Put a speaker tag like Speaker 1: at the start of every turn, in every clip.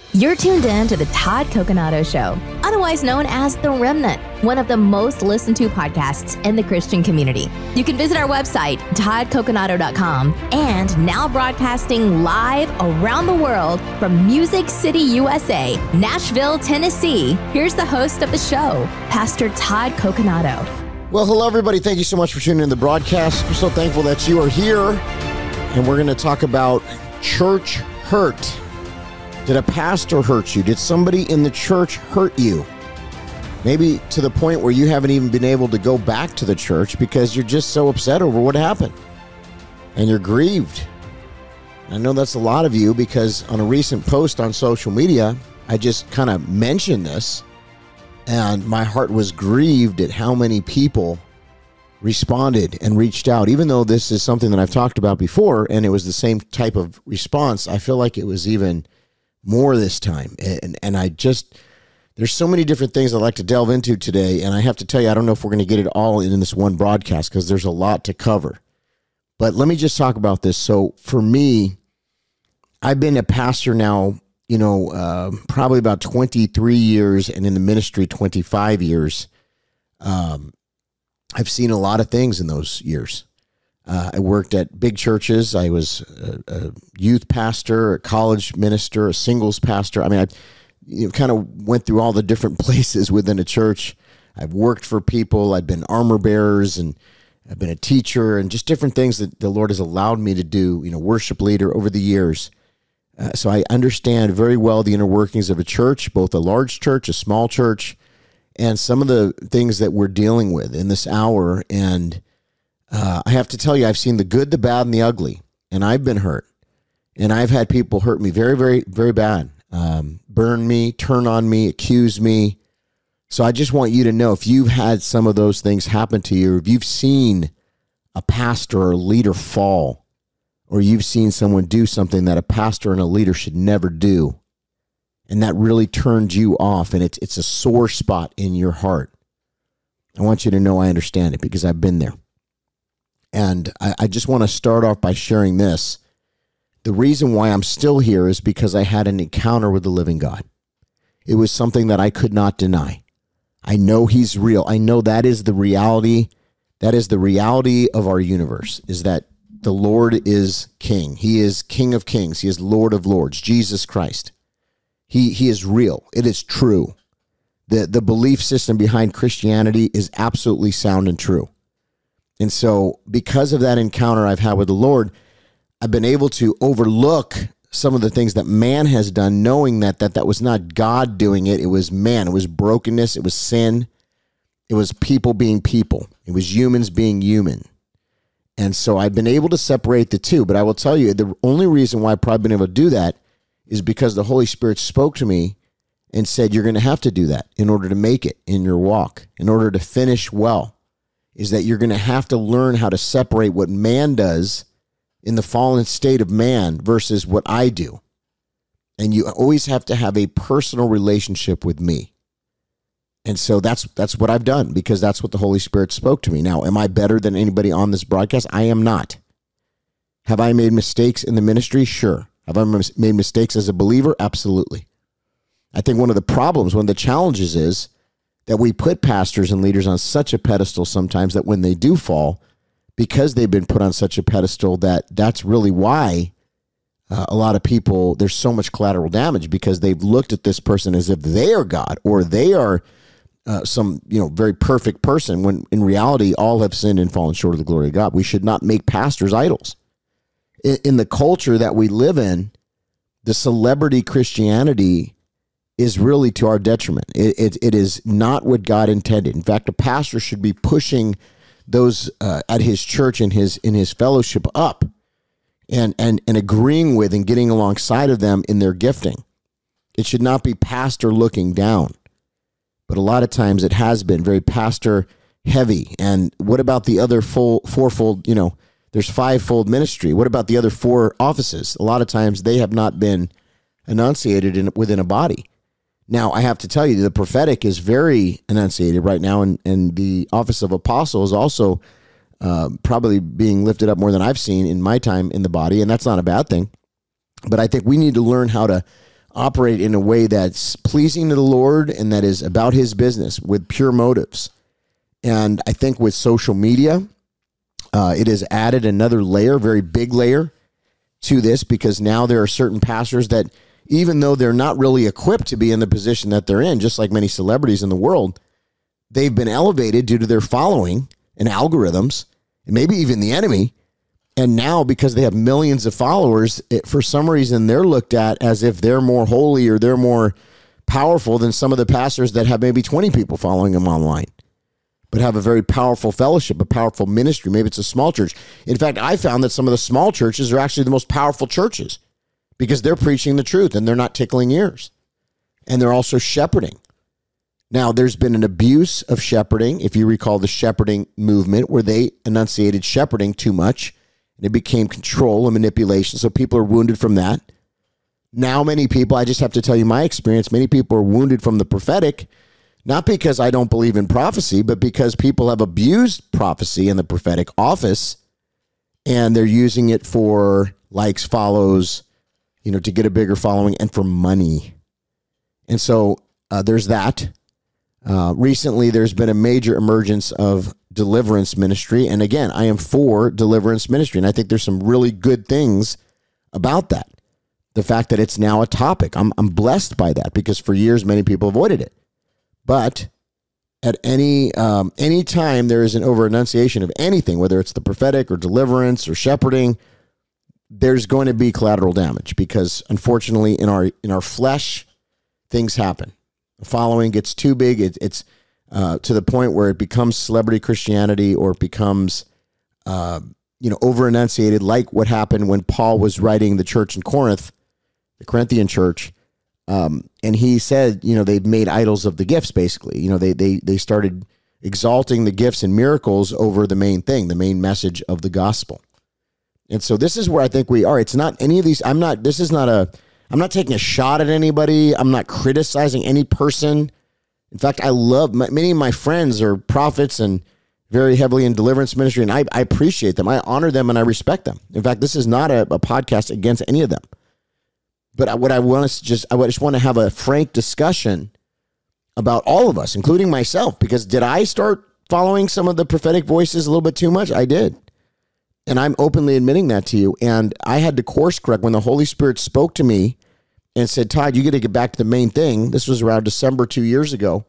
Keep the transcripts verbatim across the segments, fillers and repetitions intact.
Speaker 1: You're tuned in to the Todd Coconato Show, otherwise known as The Remnant, one of the most listened to podcasts in the Christian community. You can visit our website, todd coconato dot com, and now broadcasting live around the world from Music City, U S A, Nashville, Tennessee. Here's the host of the show, Pastor Todd Coconato.
Speaker 2: Well, hello, everybody. Thank you so much for tuning in to the broadcast. We're so thankful that you are here, and we're going to talk about church hurt. Did a pastor hurt you? Did somebody in the church hurt you? Maybe to the point where you haven't even been able to go back to the church because you're just so upset over what happened. And you're grieved. I know that's a lot of you because on a recent post on social media, I just kind of mentioned this. And my heart was grieved at how many people responded and reached out. Even though this is something that I've talked about before, and it was the same type of response, I feel like it was even more this time. And and I just, there's so many different things I'd like to delve into today. And I have to tell you, I don't know if we're going to get it all in this one broadcast because there's a lot to cover. But let me just talk about this. So for me, I've been a pastor now, you know, uh, probably about twenty-three years, and in the ministry, twenty-five years. Um, I've seen a lot of things in those years. Uh, I worked at big churches. I was a, a youth pastor, a college minister, a singles pastor. I mean, I you know, kind of went through all the different places within a church. I've worked for people. I've been armor bearers, and I've been a teacher, and just different things that the Lord has allowed me to do, you know, worship leader over the years. Uh, so I understand very well the inner workings of a church, both a large church, a small church, and some of the things that we're dealing with in this hour. And Uh, I have to tell you, I've seen the good, the bad, and the ugly, and I've been hurt. And I've had people hurt me very, very, very bad, um, burn me, turn on me, accuse me. So I just want you to know, if you've had some of those things happen to you, or if you've seen a pastor or a leader fall, or you've seen someone do something that a pastor and a leader should never do, and that really turned you off, and it's it's a sore spot in your heart, I want you to know I understand it because I've been there. And I, I just want to start off by sharing this. The reason why I'm still here is because I had an encounter with the living God. It was something that I could not deny. I know he's real. I know that is the reality. That is the reality of our universe, is that the Lord is King. He is King of Kings. He is Lord of Lords, Jesus Christ. He, he is real. It is true. The, the belief system behind Christianity is absolutely sound and true. And so because of that encounter I've had with the Lord, I've been able to overlook some of the things that man has done, knowing that that, that was not God doing it. It was man. It was brokenness. It was sin. It was people being people. It was humans being human. And so I've been able to separate the two. But I will tell you, the only reason why I've probably been able to do that is because the Holy Spirit spoke to me and said, you're going to have to do that in order to make it in your walk, in order to finish well. Is that you're going to have to learn how to separate what man does in the fallen state of man versus what I do. And you always have to have a personal relationship with me. And so that's that's what I've done, because that's what the Holy Spirit spoke to me. Now, am I better than anybody on this broadcast? I am not. Have I made mistakes in the ministry? Sure. Have I made mistakes as a believer? Absolutely. I think one of the problems, one of the challenges is that we put pastors and leaders on such a pedestal sometimes that when they do fall, because they've been put on such a pedestal, that that's really why uh, a lot of people, there's so much collateral damage, because they've looked at this person as if they are God, or they are uh, some, you know, very perfect person, when in reality, all have sinned and fallen short of the glory of God. We should not make pastors idols. In, in the culture that we live in, the celebrity Christianity is really to our detriment. It, it, it is not what God intended. In fact, a pastor should be pushing those uh, at his church and his in his fellowship up, and, and, and agreeing with and getting alongside of them in their gifting. It should not be pastor looking down. But a lot of times it has been very pastor heavy. And what about the other full fourfold, you know, there's fivefold ministry. What about the other four offices? A lot of times they have not been enunciated in, within a body. Now, I have to tell you, the prophetic is very enunciated right now, and, and the office of apostle is also uh, probably being lifted up more than I've seen in my time in the body, and that's not a bad thing. But I think we need to learn how to operate in a way that's pleasing to the Lord and that is about his business with pure motives. And I think with social media, uh, it has added another layer, very big layer to this, because now there are certain pastors that, even though they're not really equipped to be in the position that they're in, just like many celebrities in the world, they've been elevated due to their following and algorithms, and maybe even the enemy. And now, because they have millions of followers, it, for some reason, they're looked at as if they're more holy or they're more powerful than some of the pastors that have maybe twenty people following them online, but have a very powerful fellowship, a powerful ministry. Maybe it's a small church. In fact, I found that some of the small churches are actually the most powerful churches because they're preaching the truth and they're not tickling ears. And they're also shepherding. Now, there's been an abuse of shepherding, if you recall the shepherding movement, where they enunciated shepherding too much. And it became control and manipulation. So people are wounded from that. Now, many people, I just have to tell you my experience, many people are wounded from the prophetic, not because I don't believe in prophecy, but because people have abused prophecy in the prophetic office, and they're using it for likes, follows, you know, to get a bigger following and for money. And so uh, there's that. Uh, recently, there's been a major emergence of deliverance ministry. And again, I am for deliverance ministry. And I think there's some really good things about that. The fact that it's now a topic, I'm, I'm blessed by that, because for years, many people avoided it. But at any um, any time there is an over-enunciation of anything, whether it's the prophetic or deliverance or shepherding, there's going to be collateral damage, because unfortunately in our in our flesh, things happen. The following gets too big. It, it's uh, to the point where it becomes celebrity Christianity, or it becomes uh, you know over-enunciated, like what happened when Paul was writing the church in Corinth, the Corinthian church. Um, and he said, you know, they've made idols of the gifts, basically. You know, they they they started exalting the gifts and miracles over the main thing, the main message of the gospel. And so this is where I think we are. It's not any of these. I'm not, this is not a, I'm not taking a shot at anybody. I'm not criticizing any person. In fact, I love, many of my friends are prophets and very heavily in deliverance ministry, and I, I appreciate them. I honor them and I respect them. In fact, this is not a, a podcast against any of them. But what I want to just, I just want to have a frank discussion about all of us, including myself, because did I start following some of the prophetic voices a little bit too much? I did. And I'm openly admitting that to you. And I had to course correct when the Holy Spirit spoke to me and said, Todd, you got to get back to the main thing. This was around December two years ago.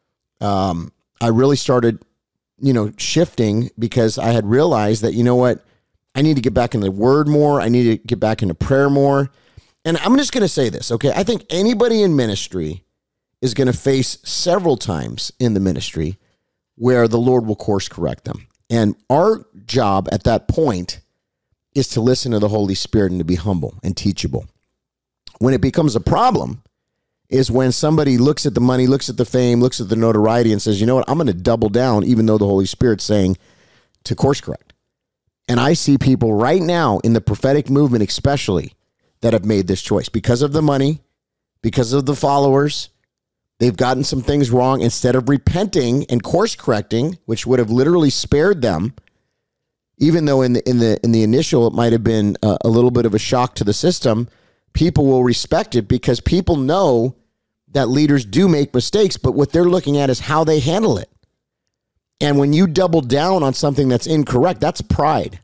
Speaker 2: Um, I really started, you know, shifting, because I had realized that, you know what, I need to get back into the word more. I need to get back into prayer more. And I'm just going to say this, okay? I think anybody in ministry is going to face several times in the ministry where the Lord will course correct them. And our job at that point is to listen to the Holy Spirit and to be humble and teachable. When it becomes a problem is when somebody looks at the money, looks at the fame, looks at the notoriety and says, you know what, I'm going to double down, even though the Holy Spirit's saying to course correct. And I see people right now in the prophetic movement especially that have made this choice because of the money, because of the followers. They've gotten some things wrong. Instead of repenting and course correcting, which would have literally spared them, even though in the in the in the initial it might have been a, a little bit of a shock to the system, people will respect it because people know that leaders do make mistakes, but what they're looking at is how they handle it. And when you double down on something that's incorrect, that's pride.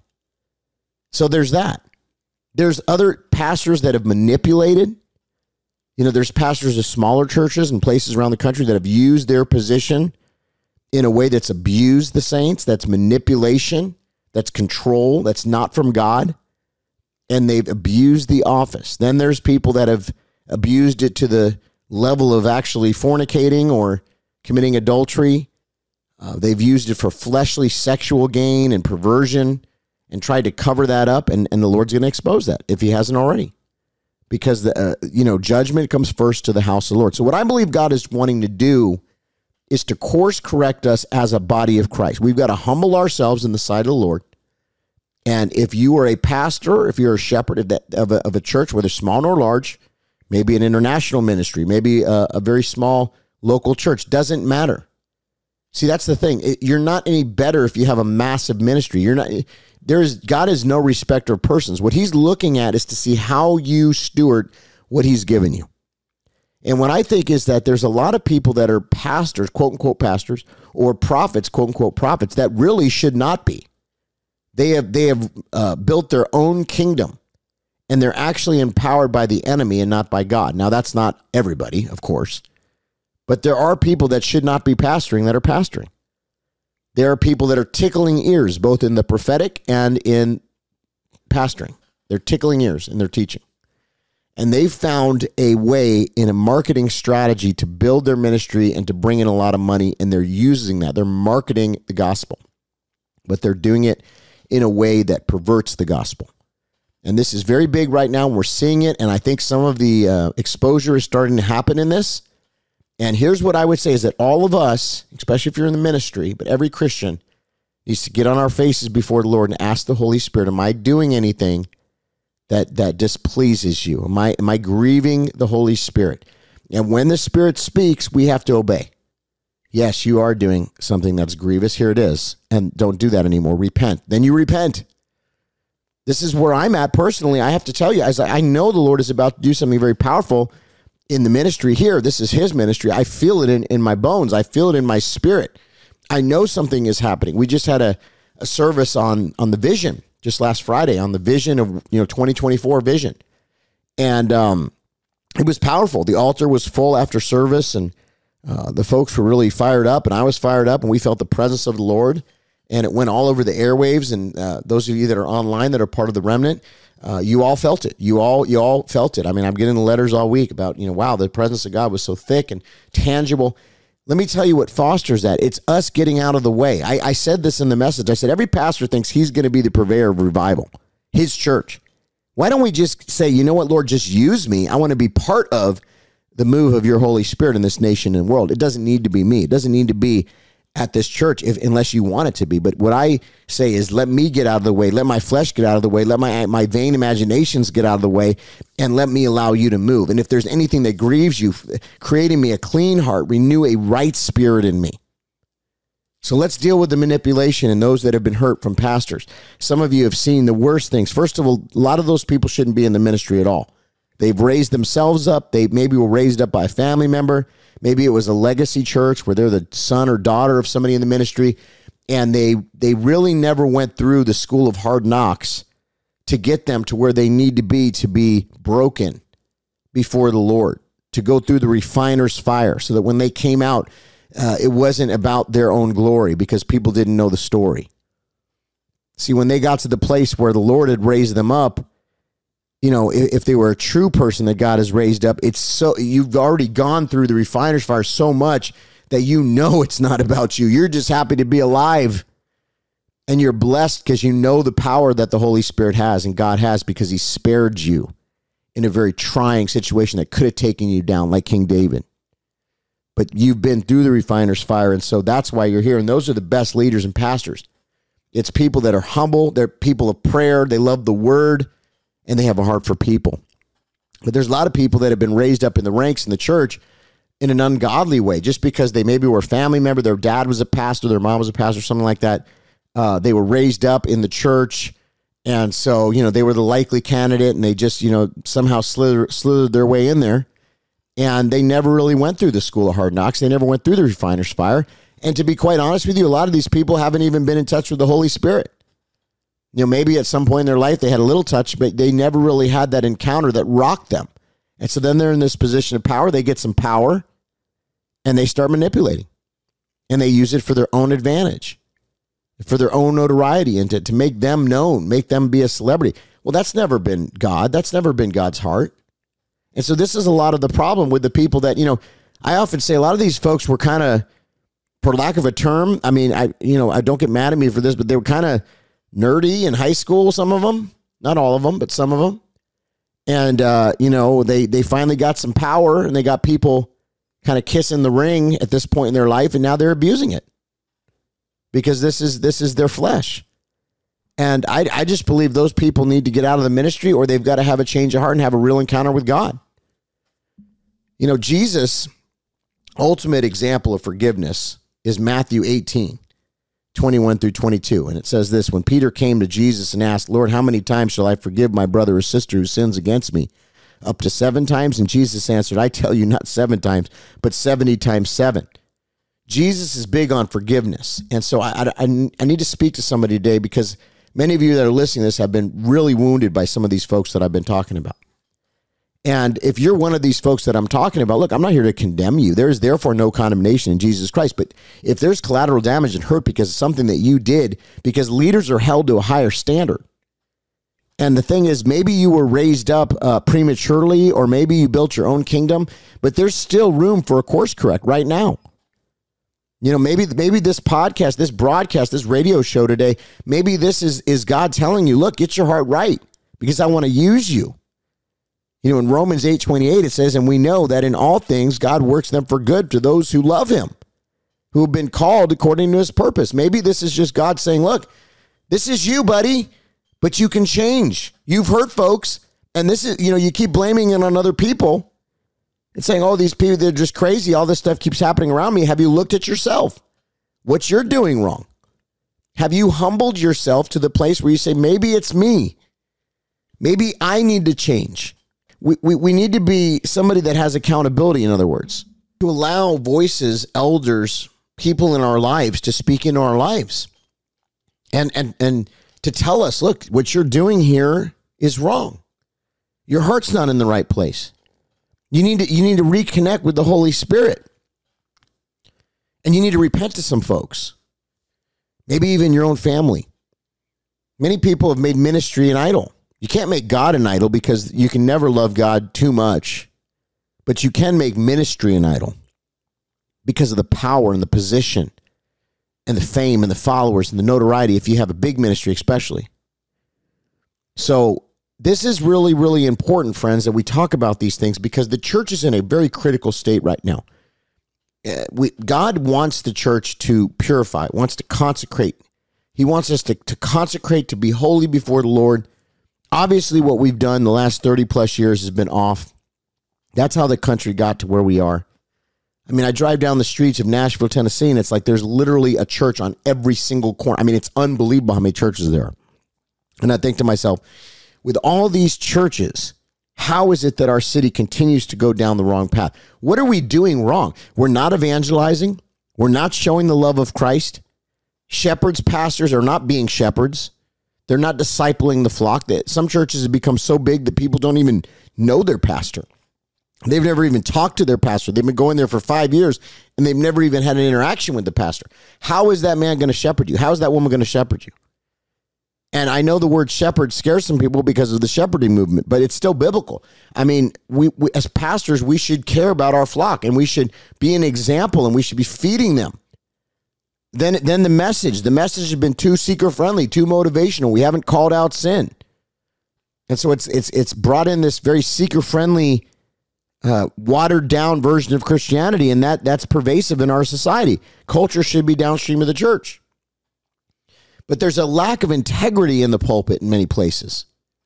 Speaker 2: So there's that. There's other pastors that have manipulated. You know, there's pastors of smaller churches and places around the country that have used their position in a way that's abused the saints, that's manipulation, that's control, that's not from God, and they've abused the office. Then there's people that have abused it to the level of actually fornicating or committing adultery. Uh, they've used it for fleshly sexual gain and perversion, and tried to cover that up, and, and the Lord's going to expose that if he hasn't already. Because, the uh, you know, judgment comes first to the house of the Lord. So what I believe God is wanting to do is to course correct us as a body of Christ. We've got to humble ourselves in the sight of the Lord. And if you are a pastor, if you're a shepherd of, that, of, a, of a church, whether small or large, maybe an international ministry, maybe a, a very small local church, doesn't matter. See, that's the thing. It, you're not any better if you have a massive ministry. You're not... There's God is no respecter of persons. What he's looking at is to see how you steward what he's given you. And what I think is that there's a lot of people that are pastors, quote unquote pastors, or prophets, quote unquote prophets, that really should not be. They have they have uh, built their own kingdom, and they're actually empowered by the enemy and not by God. Now, that's not everybody, of course, but there are people that should not be pastoring that are pastoring. There are people that are tickling ears, both in the prophetic and in pastoring. They're tickling ears in their teaching. And they've found a way in a marketing strategy to build their ministry and to bring in a lot of money, and they're using that. They're marketing the gospel, but they're doing it in a way that perverts the gospel. And this is very big right now. We're seeing it, and I think some of the uh, exposure is starting to happen in this. And here's what I would say is that all of us, especially if you're in the ministry, but every Christian needs to get on our faces before the Lord and ask the Holy Spirit, am I doing anything that that displeases you? Am I, am I grieving the Holy Spirit? And when the Spirit speaks, we have to obey. Yes, you are doing something that's grievous. Here it is. And don't do that anymore. Repent. Then you repent. This is where I'm at personally. I have to tell you, as I know the Lord is about to do something very powerful in the ministry here. This is his ministry. I feel it in, in my bones. I feel it in my spirit. I know something is happening. We just had a, a service on, on the vision just last Friday, on the vision of, you know, twenty twenty-four vision. And um, it was powerful. The altar was full after service, and uh, the folks were really fired up, and I was fired up, and we felt the presence of the Lord, and it went all over the airwaves. And uh, those of you that are online that are part of the remnant, uh, you all felt it. You all, you all felt it. I mean, I'm getting the letters all week about, you know, wow, the presence of God was so thick and tangible. Let me tell you what fosters that. It's us getting out of the way. I, I said this in the message. I said, every pastor thinks he's going to be the purveyor of revival, his church. Why don't we just say, you know what, Lord, just use me. I want to be part of the move of your Holy Spirit in this nation and world. It doesn't need to be me. It doesn't need to be at this church if unless you want it to be. But what I say is, let me get out of the way. Let my flesh get out of the way. Let my my vain imaginations get out of the way, and let me allow you to move. And if there's anything that grieves you, creating me a clean heart, renew a right spirit in me. So let's deal with the manipulation and those that have been hurt from pastors. Some of you have seen the worst things. First of all, a lot of those people shouldn't be in the ministry at all. They've raised themselves up. They maybe were raised up by a family member. Maybe it was a legacy church where they're the son or daughter of somebody in the ministry, and they they really never went through the school of hard knocks to get them to where they need to be to be broken before the Lord, to go through the refiner's fire so that when they came out, uh, it wasn't about their own glory because people didn't know the story. See, when they got to the place where the Lord had raised them up, you know, if they were a true person that God has raised up, it's so you've already gone through the refiner's fire so much that you know it's not about you. You're just happy to be alive, and you're blessed because you know the power that the Holy Spirit has and God has, because he spared you in a very trying situation that could have taken you down like King David. But you've been through the refiner's fire, and so that's why you're here. And those are the best leaders and pastors. It's people that are humble. They're people of prayer. They love the word, and they have a heart for people. But there's a lot of people that have been raised up in the ranks in the church in an ungodly way, just because they maybe were a family member, their dad was a pastor, their mom was a pastor, something like that. Uh, they were raised up in the church, and so, you know, they were the likely candidate, and they just, you know, somehow slithered, slithered their way in there, and they never really went through the school of hard knocks. They never went through the refiner's fire. And to be quite honest with you, a lot of these people haven't even been in touch with the Holy Spirit. You know, maybe at some point in their life they had a little touch, but they never really had that encounter that rocked them. And so then they're in this position of power. They get some power, and they start manipulating. And they use it for their own advantage, for their own notoriety, and to, to make them known, make them be a celebrity. Well, that's never been God. That's never been God's heart. And so this is a lot of the problem with the people that, you know, I often say a lot of these folks were kind of, for lack of a term, I mean, I, you know, I don't get mad at me for this, but they were kind of nerdy in high school, some of them, not all of them, but some of them. And, uh, you know, they, they finally got some power, and they got people kind of kissing the ring at this point in their life, and now they're abusing it because this is, this is their flesh. And I, I just believe those people need to get out of the ministry, or they've got to have a change of heart and have a real encounter with God. You know, Jesus' ultimate example of forgiveness is Matthew eighteen, twenty-one through twenty-two. And it says this: when Peter came to Jesus and asked, Lord, how many times shall I forgive my brother or sister who sins against me? up to seven times? And Jesus answered, I tell you, not seven times, but seventy times seven. Jesus is big on forgiveness. And so I, I, I need to speak to somebody today, because many of you that are listening to this have been really wounded by some of these folks that I've been talking about. And if you're one of these folks that I'm talking about, look, I'm not here to condemn you. There is therefore no condemnation in Jesus Christ. But if there's collateral damage and hurt because of something that you did, because leaders are held to a higher standard. And the thing is, maybe you were raised up uh, prematurely, or maybe you built your own kingdom, but there's still room for a course correct right now. You know, maybe maybe this podcast, this broadcast, this radio show today, maybe this is, is God telling you, look, get your heart right, because I want to use you. You know, in Romans eight twenty-eight, it says, and we know that in all things, God works them for good to those who love him, who have been called according to his purpose. Maybe this is just God saying, look, this is you, buddy, but you can change. You've hurt folks. And this is, you know, you keep blaming it on other people and saying, oh, these people, they're just crazy. All this stuff keeps happening around me. Have you looked at yourself? What you're doing wrong? Have you humbled yourself to the place where you say, maybe it's me. Maybe I need to change. We, we we need to be somebody that has accountability, in other words, to allow voices, elders, people in our lives to speak into our lives and, and, and to tell us, look, what you're doing here is wrong. Your heart's not in the right place. You need to, you need to reconnect with the Holy Spirit, and you need to repent to some folks, maybe even your own family. Many people have made ministry an idol. You can't make God an idol, because you can never love God too much, but you can make ministry an idol because of the power and the position and the fame and the followers and the notoriety, if you have a big ministry especially. So this is really, really important, friends, that we talk about these things, because the church is in a very critical state right now. Uh, we, God wants the church to purify, wants to consecrate. He wants us to, to consecrate, to be holy before the Lord. Obviously, what we've done the last thirty plus years has been off. That's how the country got to where we are. I mean, I drive down the streets of Nashville, Tennessee, and it's like there's literally a church on every single corner. I mean, it's unbelievable how many churches there are. And I think to myself, with all these churches, how is it that our city continues to go down the wrong path? What are we doing wrong? We're not evangelizing. We're not showing the love of Christ. Shepherds, pastors are not being shepherds. They're not discipling the flock. That some churches have become so big that people don't even know their pastor. They've never even talked to their pastor. They've been going there for five years, and they've never even had an interaction with the pastor. How is that man going to shepherd you? How is that woman going to shepherd you? And I know the word shepherd scares some people because of the shepherding movement, but it's still biblical. I mean, we, we as pastors, we should care about our flock, and we should be an example, and we should be feeding them. Then, then the message, the message has been too seeker friendly, too motivational. We haven't called out sin. And so it's, it's, it's brought in this very seeker friendly, uh, watered down version of Christianity. And that that's pervasive in our society. Culture should be downstream of the church. But there's a lack of integrity in the pulpit in many places.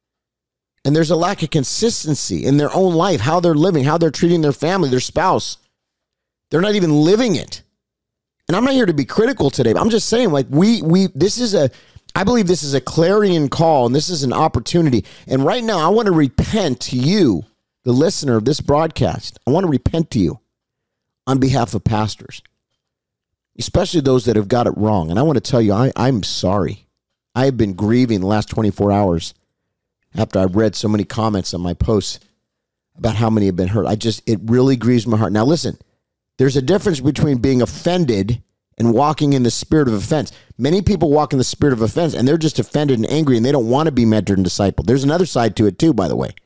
Speaker 2: And there's a lack of consistency in their own life, how they're living, how they're treating their family, their spouse. They're not even living it. And I'm not here to be critical today, but I'm just saying, like, we, we, this is a, I believe this is a clarion call, and this is an opportunity. And right now, I want to repent to you, the listener of this broadcast. I want to repent to you on behalf of pastors, especially those that have got it wrong. And I want to tell you, I, I'm sorry. I have been grieving the last twenty-four hours after I read so many comments on my posts about how many have been hurt. I just, it really grieves my heart. Now, listen. There's a difference between being offended and walking in the spirit of offense. Many people walk in the spirit of offense, and they're just offended and angry, and they don't want to be mentored and discipled. There's another side to it too, by the way.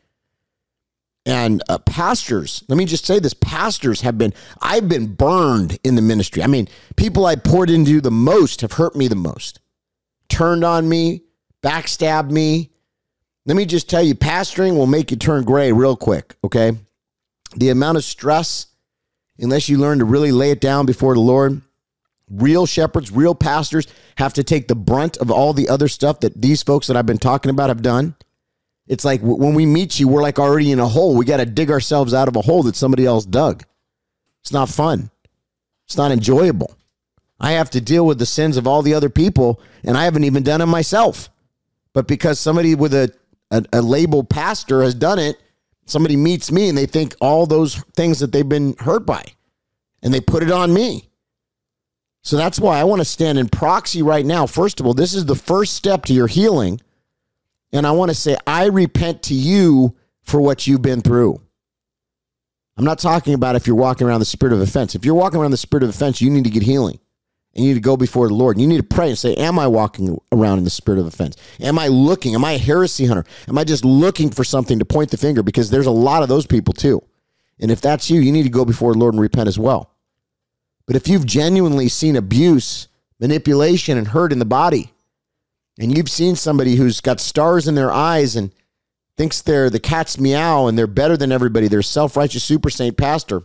Speaker 2: And uh, pastors, let me just say this, pastors have been, I've been burned in the ministry. I mean, people I poured into the most have hurt me the most. Turned on me, backstabbed me. Let me just tell you, pastoring will make you turn gray real quick, okay? The amount of stress, unless you learn to really lay it down before the Lord, real shepherds, real pastors have to take the brunt of all the other stuff that these folks that I've been talking about have done. It's like when we meet you, we're like already in a hole. We got to dig ourselves out of a hole that somebody else dug. It's not fun. It's not enjoyable. I have to deal with the sins of all the other people, and I haven't even done it myself. But because somebody with a, a, a labeled pastor has done it, Somebody meets me and they think all those things that they've been hurt by, and they put it on me. So that's why I want to stand in proxy right now. First of all, this is the first step to your healing. And I want to say, I repent to you for what you've been through. I'm not talking about if you're walking around the spirit of offense. If you're walking around the spirit of offense, you need to get healing. And you need to go before the Lord. And you need to pray and say, am I walking around in the spirit of offense? Am I looking? Am I a heresy hunter? Am I just looking for something to point the finger? Because there's a lot of those people too. And if that's you, you need to go before the Lord and repent as well. But if you've genuinely seen abuse, manipulation, and hurt in the body, and you've seen somebody who's got stars in their eyes and thinks they're the cat's meow and they're better than everybody, they're self-righteous super saint pastor,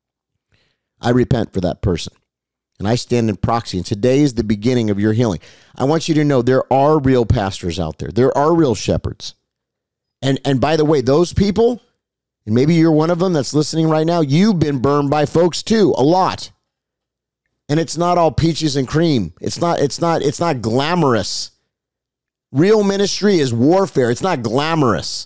Speaker 2: I repent for that person. And I stand in proxy. And today is the beginning of your healing. I want you to know there are real pastors out there. There are real shepherds. And, and by the way, those people, and maybe you're one of them that's listening right now, you've been burned by folks too, a lot. And it's not all peaches and cream. It's not, it's not, it's not glamorous. Real ministry is warfare. It's not glamorous.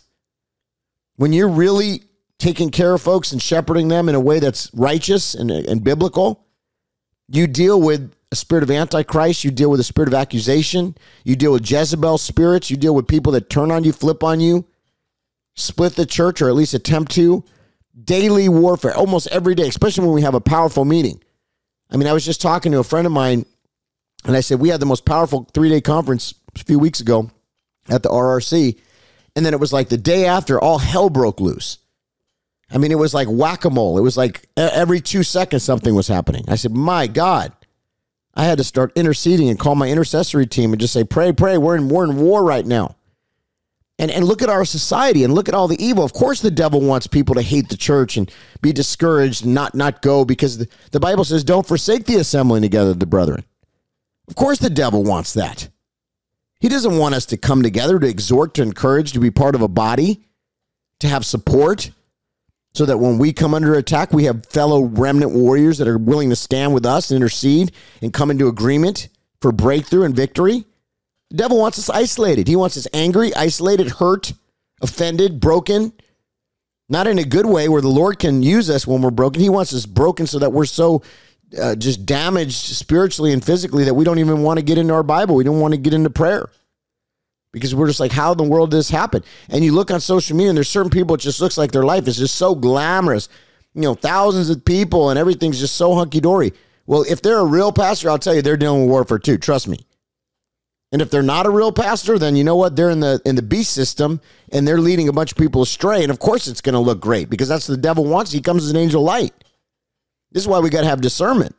Speaker 2: When you're really taking care of folks and shepherding them in a way that's righteous and, and biblical, you deal with a spirit of Antichrist. You deal with a spirit of accusation. You deal with Jezebel spirits. You deal with people that turn on you, flip on you, split the church, or at least attempt to. Daily warfare, almost every day, especially when we have a powerful meeting. I mean, I was just talking to a friend of mine, and I said, we had the most powerful three-day conference a few weeks ago at the R R C, and then it was like the day after, all hell broke loose. I mean, it was like whack-a-mole. It was like every two seconds something was happening. I said, my God. I had to start interceding and call my intercessory team and just say, pray, pray. We're in, we're in war right now. And, and look at our society and look at all the evil. Of course, the devil wants people to hate the church and be discouraged and not, not go, because the, the Bible says, don't forsake the assembling together of the brethren. Of course, the devil wants that. He doesn't want us to come together, to exhort, to encourage, to be part of a body, to have support, so that when we come under attack, we have fellow remnant warriors that are willing to stand with us and intercede and come into agreement for breakthrough and victory. The devil wants us isolated. He wants us angry, isolated, hurt, offended, broken. Not in a good way where the Lord can use us when we're broken. He wants us broken so that we're so uh, just damaged spiritually and physically that we don't even want to get into our Bible. We don't want to get into prayer. Because we're just like, how in the world did this happen? And you look on social media and there's certain people, it just looks like their life is just so glamorous. You know, thousands of people and everything's just so hunky-dory. Well, if they're a real pastor, I'll tell you, they're dealing with warfare too. Trust me. And if they're not a real pastor, then you know what? They're in the in the beast system and they're leading a bunch of people astray. And of course it's going to look great because that's what the devil wants. He comes as an angel of light. This is why we got to have discernment.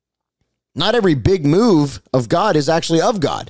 Speaker 2: Not every big move of God is actually of God.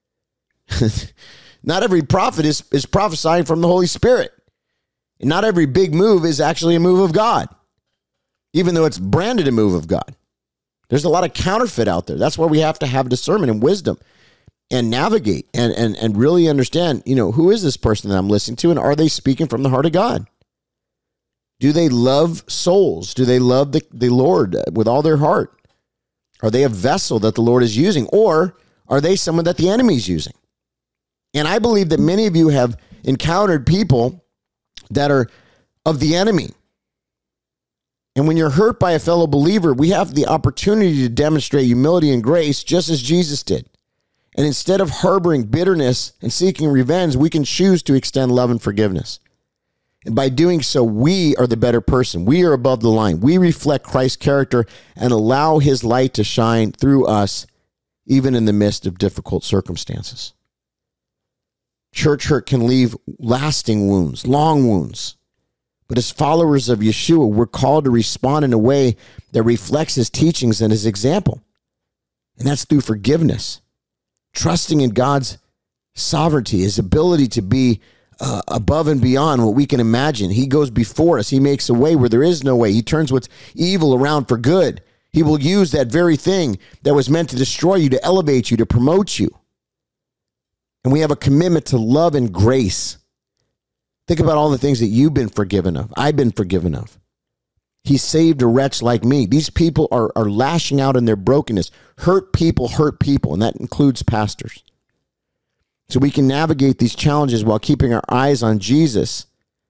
Speaker 2: Not every prophet is, is prophesying from the Holy Spirit. And not every big move is actually a move of God, even though it's branded a move of God. There's a lot of counterfeit out there. That's why we have to have discernment and wisdom and navigate and, and, and really understand, you know, who is this person that I'm listening to, and are they speaking from the heart of God? Do they love souls? Do they love the, the Lord with all their heart? Are they a vessel that the Lord is using, or are they someone that the enemy is using? And I believe that many of you have encountered people that are of the enemy. And when you're hurt by a fellow believer, we have the opportunity to demonstrate humility and grace just as Jesus did. And instead of harboring bitterness and seeking revenge, we can choose to extend love and forgiveness. And by doing so, we are the better person. We are above the line. We reflect Christ's character and allow his light to shine through us, even in the midst of difficult circumstances. Church hurt can leave lasting wounds, long wounds. But as followers of Yeshua, we're called to respond in a way that reflects his teachings and his example. And that's through forgiveness, trusting in God's sovereignty, his ability to be uh, above and beyond what we can imagine. He goes before us. He makes a way where there is no way. He turns what's evil around for good. He will use that very thing that was meant to destroy you to elevate you, to promote you. And we have a commitment to love and grace. Think about all the things that you've been forgiven of. I've been forgiven of. He saved a wretch like me. These people are, are lashing out in their brokenness. Hurt people hurt people, and that includes pastors. So we can navigate these challenges while keeping our eyes on Jesus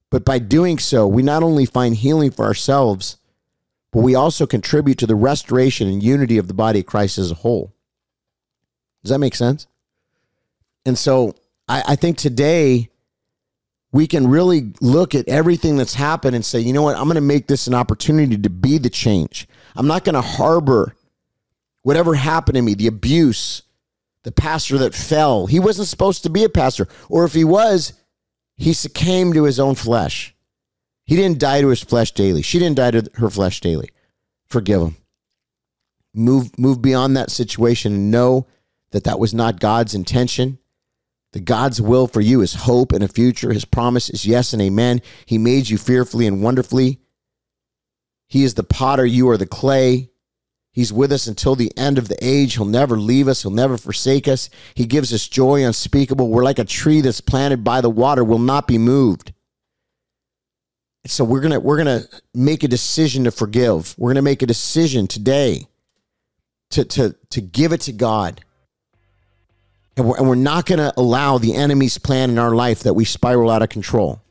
Speaker 2: But by doing so, we not only find healing for ourselves, but we also contribute to the restoration and unity of the body of Christ as a whole. Does that make sense? And so I, I think today we can really look at everything that's happened and say, you know what, I'm going to make this an opportunity to be the change. I'm not going to harbor whatever happened to me, the abuse, the pastor that fell. He wasn't supposed to be a pastor. Or if he was, he succumbed to his own flesh. He didn't die to his flesh daily. She didn't die to her flesh daily. Forgive him. Move, move beyond that situation and know that that was not God's intention. That God's will for you is hope and a future. His promise is yes and amen. He made you fearfully and wonderfully. He is the potter, you are the clay. He's with us until the end of the age. He'll never leave us. He'll never forsake us. He gives us joy unspeakable. We're like a tree that's planted by the water, will not be moved. So we're going to we're going to make a decision to forgive. We're going to make a decision today to, to, to give it to God. And we're, and we're not going to allow the enemy's plan in our life that we spiral out of control.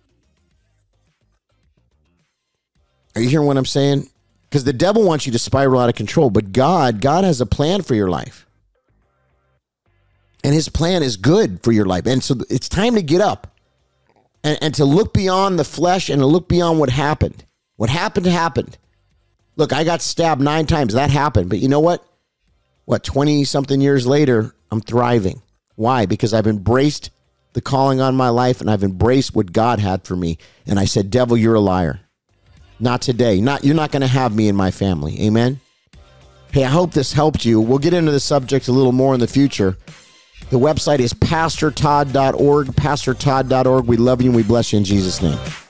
Speaker 2: Are you hearing what I'm saying? Because the devil wants you to spiral out of control, but God, God has a plan for your life. And his plan is good for your life. And so it's time to get up and, and to look beyond the flesh and to look beyond what happened. What happened happened. Look, I got stabbed nine times. That happened. But you know what? What, twenty-something years later, I'm thriving. Why? Because I've embraced the calling on my life and I've embraced what God had for me. And I said, devil, you're a liar. Not today. Not you're not going to have me in my family. Amen. Hey, I hope this helped you. We'll get into the subject a little more in the future. The website is pastor todd dot org, pastor todd dot org. We love you and we bless you in Jesus' name.